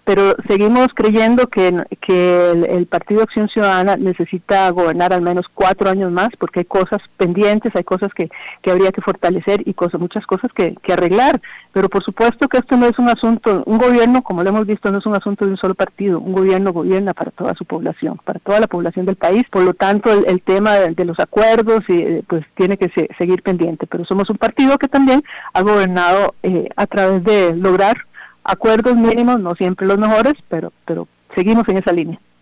pero seguimos creyendo que el Partido Acción Ciudadana necesita gobernar al menos 4 años más, porque hay cosas pendientes, hay cosas que habría que fortalecer y muchas cosas que arreglar, pero por supuesto que esto no es un asunto, un gobierno, como lo hemos visto, no es un asunto de un solo partido, un gobierno gobierna para toda su población, para toda la población del país, por lo tanto el tema de los acuerdos pues tiene que seguir pendiente, pero somos un partido que también ha gobernado a través de lograr acuerdos mínimos, no siempre los mejores, pero seguimos en esa línea.